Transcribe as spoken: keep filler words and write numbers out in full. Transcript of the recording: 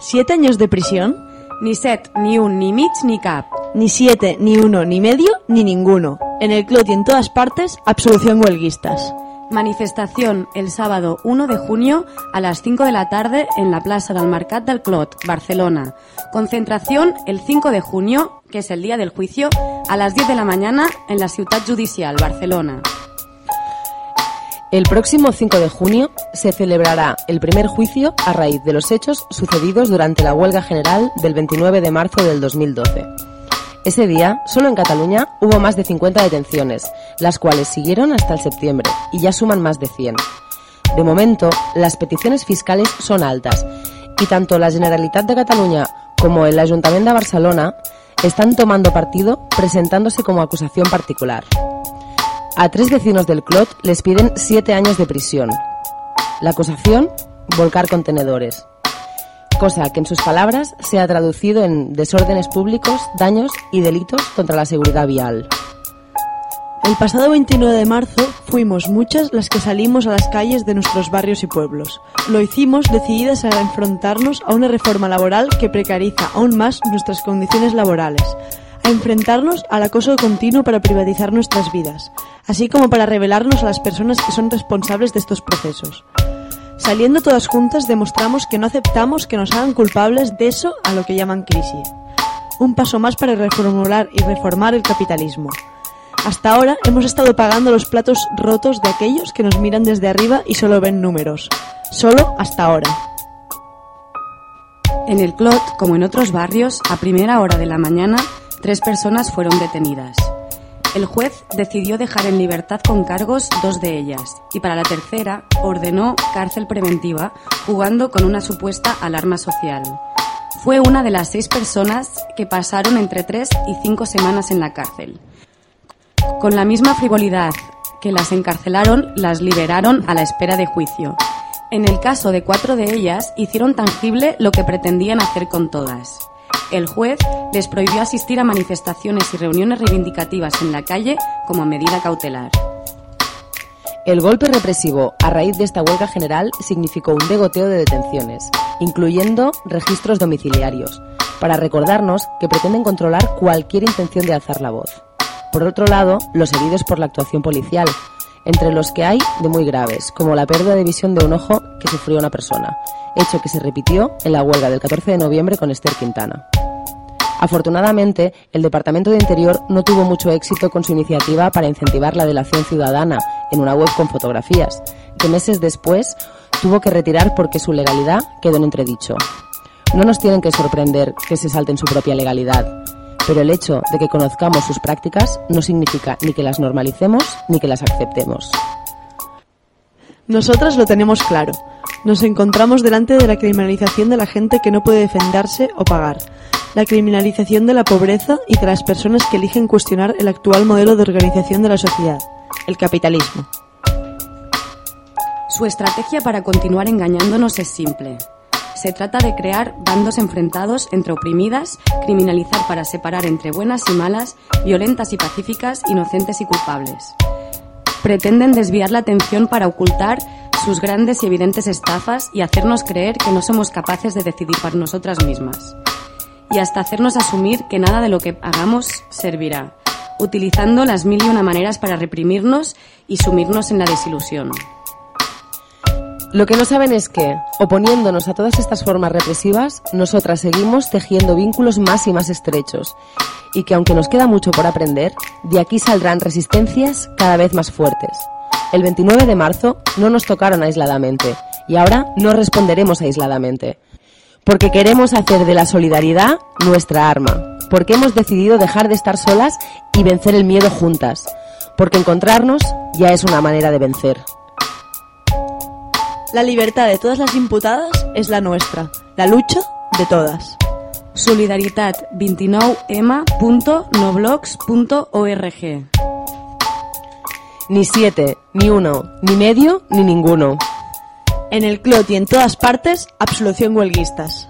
¿Siete años de prisión? Ni set, ni un, ni mig, ni cap. Ni siete, ni uno, ni medio, ni ninguno. En el Clot y en todas partes, absolución huelguistas. Manifestación el sábado uno de junio a las cinco de la tarde en la plaça del Mercat del Clot, Barcelona. Concentración el cinco de junio, que es el día del juicio, a las diez de la mañana en la Ciutat Judicial, Barcelona. El próximo cinco de junio se celebrará el primer juicio a raíz de los hechos sucedidos durante la huelga general del veintinueve de marzo del dos mil doce. Ese día, solo en Cataluña, hubo más de cincuenta detenciones, las cuales siguieron hasta el septiembre, y ya suman más de cien. De momento, las peticiones fiscales son altas, y tanto la Generalitat de Cataluña como el Ayuntamiento de Barcelona están tomando partido presentándose como acusación particular. A tres vecinos del Clot les piden siete años de prisión. La acusación, volcar contenedores. Cosa que en sus palabras se ha traducido en desórdenes públicos, daños y delitos contra la seguridad vial. El pasado veintinueve de marzo fuimos muchas las que salimos a las calles de nuestros barrios y pueblos. Lo hicimos decididas a enfrentarnos a una reforma laboral que precariza aún más nuestras condiciones laborales, a enfrentarnos al acoso continuo para privatizar nuestras vidas, así como para revelarnos a las personas que son responsables de estos procesos. Saliendo todas juntas demostramos que no aceptamos que nos hagan culpables de eso a lo que llaman crisis. Un paso más para reformular y reformar el capitalismo. Hasta ahora hemos estado pagando los platos rotos de aquellos que nos miran desde arriba y solo ven números. Solo hasta ahora. En el Clot, como en otros barrios, a primera hora de la mañana, tres personas fueron detenidas. El juez decidió dejar en libertad con cargos dos de ellas y para la tercera ordenó cárcel preventiva jugando con una supuesta alarma social. Fue una de las seis personas que pasaron entre tres y cinco semanas en la cárcel. Con la misma frivolidad que las encarcelaron, las liberaron a la espera de juicio. En el caso de cuatro de ellas, hicieron tangible lo que pretendían hacer con todas. El juez les prohibió asistir a manifestaciones y reuniones reivindicativas en la calle como medida cautelar. El golpe represivo a raíz de esta huelga general significó un degoteo de detenciones, incluyendo registros domiciliarios, para recordarnos que pretenden controlar cualquier intención de alzar la voz. Por otro lado, los heridos por la actuación policial, entre los que hay de muy graves, como la pérdida de visión de un ojo que sufrió una persona, hecho que se repitió en la huelga del catorce de noviembre con Esther Quintana. Afortunadamente, el Departamento de Interior no tuvo mucho éxito con su iniciativa para incentivar la delación ciudadana en una web con fotografías, que meses después tuvo que retirar porque su legalidad quedó en entredicho. No nos tienen que sorprender que se salten su propia legalidad, pero el hecho de que conozcamos sus prácticas no significa ni que las normalicemos ni que las aceptemos. Nosotras lo tenemos claro. Nos encontramos delante de la criminalización de la gente que no puede defenderse o pagar, la criminalización de la pobreza y de las personas que eligen cuestionar el actual modelo de organización de la sociedad, el capitalismo. Su estrategia para continuar engañándonos es simple. Se trata de crear bandos enfrentados entre oprimidas, criminalizar para separar entre buenas y malas, violentas y pacíficas, inocentes y culpables. Pretenden desviar la atención para ocultar sus grandes y evidentes estafas y hacernos creer que no somos capaces de decidir por nosotras mismas. Y hasta hacernos asumir que nada de lo que hagamos servirá, utilizando las mil y una maneras para reprimirnos y sumirnos en la desilusión. Lo que no saben es que, oponiéndonos a todas estas formas represivas, nosotras seguimos tejiendo vínculos más y más estrechos, y que aunque nos queda mucho por aprender, de aquí saldrán resistencias cada vez más fuertes. El veintinueve de marzo no nos tocaron aisladamente, y ahora no responderemos aisladamente. Porque queremos hacer de la solidaridad nuestra arma, porque hemos decidido dejar de estar solas y vencer el miedo juntas, porque encontrarnos ya es una manera de vencer. La libertad de todas las imputadas és la nuestra, la lucha de todas. solidaritat veintinou m punto noblogs punto org. Ni siete, ni uno, ni medio, ni ninguno. En el Clot y en todas partes, absolución huelguistas.